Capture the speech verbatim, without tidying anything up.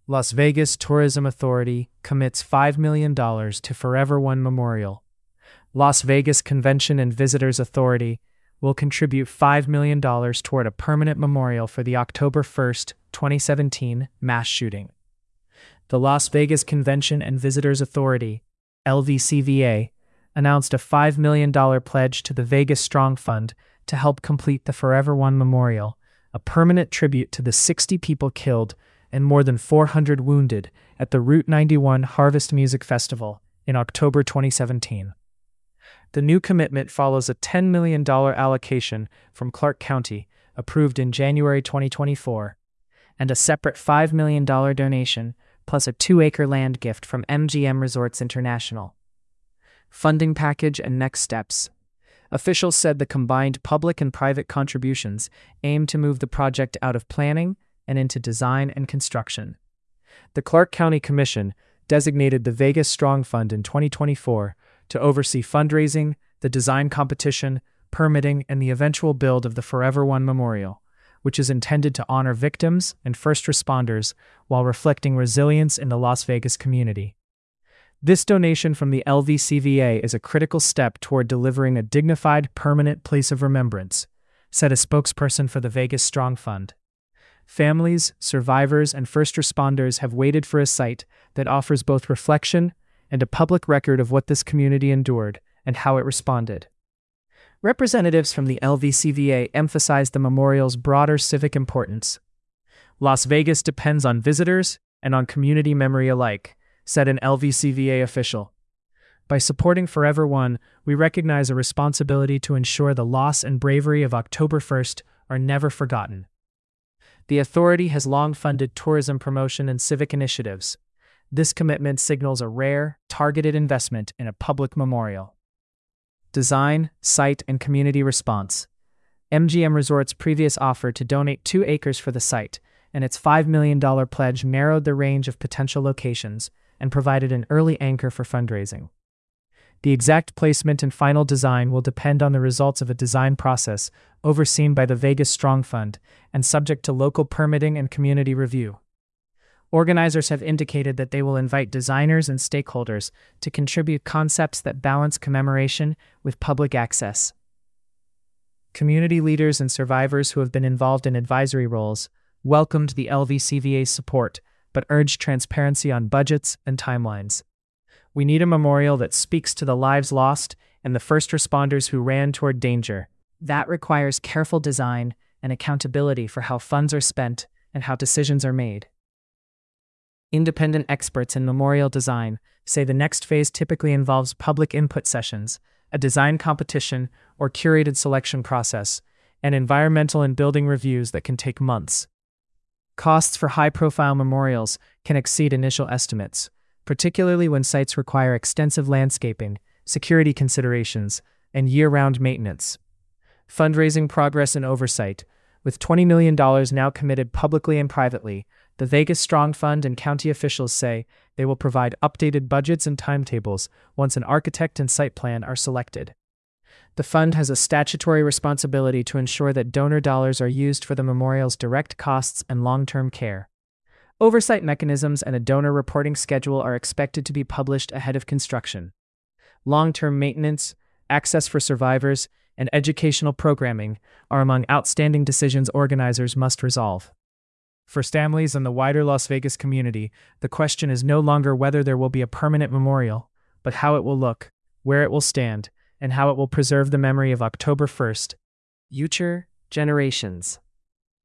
Las Vegas Tourism Authority commits five million dollars to Forever One Memorial. Las Vegas Convention and Visitors Authority will contribute five million dollars toward a permanent memorial for the October first, twenty seventeen mass shooting. The Las Vegas Convention and Visitors Authority, L V C V A, announced a five million dollars pledge to the Vegas Strong Fund to help complete the Forever One Memorial, a permanent tribute to the sixty people killed and more than four hundred wounded at the Route ninety-one Harvest Music Festival in October twenty seventeen. The new commitment follows a ten million dollars allocation from Clark County, approved in January twenty twenty-four, and a separate five million dollars donation, plus a two-acre land gift from M G M Resorts International. Funding package and next steps. Officials said the combined public and private contributions aim to move the project out of planning and into design and construction. The Clark County Commission designated the Vegas Strong Fund in twenty twenty-four to oversee fundraising, the design competition, permitting, and the eventual build of the Forever One Memorial, which is intended to honor victims and first responders while reflecting resilience in the Las Vegas community. This donation from the L V C V A is a critical step toward delivering a dignified, permanent place of remembrance, said a spokesperson for the Vegas Strong Fund. Families, survivors, and first responders have waited for a site that offers both reflection and a public record of what this community endured and how it responded. Representatives from the L V C V A emphasized the memorial's broader civic importance. Las Vegas depends on visitors and on community memory alike, said an L V C V A official. By supporting Forever One, we recognize a responsibility to ensure the loss and bravery of October first are never forgotten. The authority has long funded tourism promotion and civic initiatives. This commitment signals a rare, targeted investment in a public memorial. Design, site, and community response. M G M Resorts' previous offer to donate two acres for the site and its five million dollars pledge narrowed the range of potential locations and provided an early anchor for fundraising. The exact placement and final design will depend on the results of a design process overseen by the Vegas Strong Fund and subject to local permitting and community review. Organizers have indicated that they will invite designers and stakeholders to contribute concepts that balance commemoration with public access. Community leaders and survivors who have been involved in advisory roles welcomed the L V C V A's support, but urged transparency on budgets and timelines. We need a memorial that speaks to the lives lost and the first responders who ran toward danger. That requires careful design and accountability for how funds are spent and how decisions are made. Independent experts in memorial design say the next phase typically involves public input sessions, a design competition or curated selection process, and environmental and building reviews that can take months. Costs for high-profile memorials can exceed initial estimates, particularly when sites require extensive landscaping, security considerations, and year-round maintenance. Fundraising progress and oversight. With twenty million dollars now committed publicly and privately, the Vegas Strong Fund and county officials say they will provide updated budgets and timetables once an architect and site plan are selected. The fund has a statutory responsibility to ensure that donor dollars are used for the memorial's direct costs and long-term care. Oversight mechanisms and a donor reporting schedule are expected to be published ahead of construction. Long-term maintenance, access for survivors, and educational programming are among outstanding decisions organizers must resolve. For families and the wider Las Vegas community, the question is no longer whether there will be a permanent memorial, but how it will look, where it will stand, and how it will preserve the memory of October first. Future generations.